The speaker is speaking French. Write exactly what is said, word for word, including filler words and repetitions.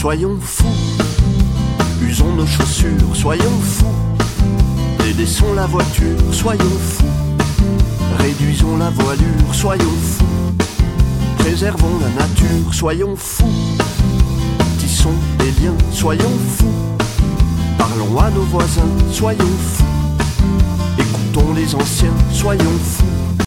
soyons fous. Usons nos chaussures, soyons fous. Délaissons la voiture, soyons fous. Réduisons la voilure, soyons fous. Préservons la nature, soyons fous. Tissons des liens, soyons fous. Parlons à nos voisins, soyons fous. Écoutons les anciens, soyons fous.